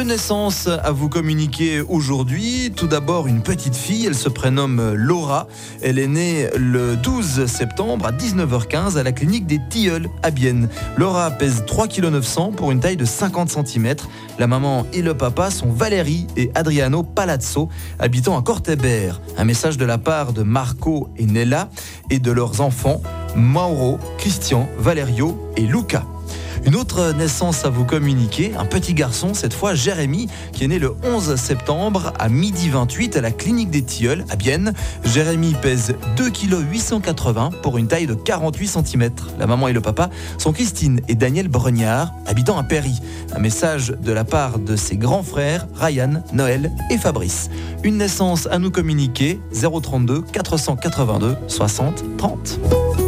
Deux naissances à vous communiquer aujourd'hui. Tout d'abord, une petite fille, elle se prénomme Laura. Elle est née le 12 septembre à 19h15 à la clinique des Tilleuls à Bienne. Laura pèse 3,9 kg pour une taille de 50 cm. La maman et le papa sont Valérie et Adriano Palazzo, habitant à Cortébert. Un message de la part de Marco et Nella et de leurs enfants Mauro, Christian, Valerio et Luca. Une autre naissance à vous communiquer, un petit garçon, cette fois Jérémy, qui est né le 11 septembre à 12h28 à la clinique des Tilleuls à Bienne. Jérémy pèse 2,880 kg pour une taille de 48 cm. La maman et le papa sont Christine et Daniel Bregnard, habitant à Péry. Un message de la part de ses grands frères Ryan, Noël et Fabrice. Une naissance à nous communiquer, 032 482 60 30.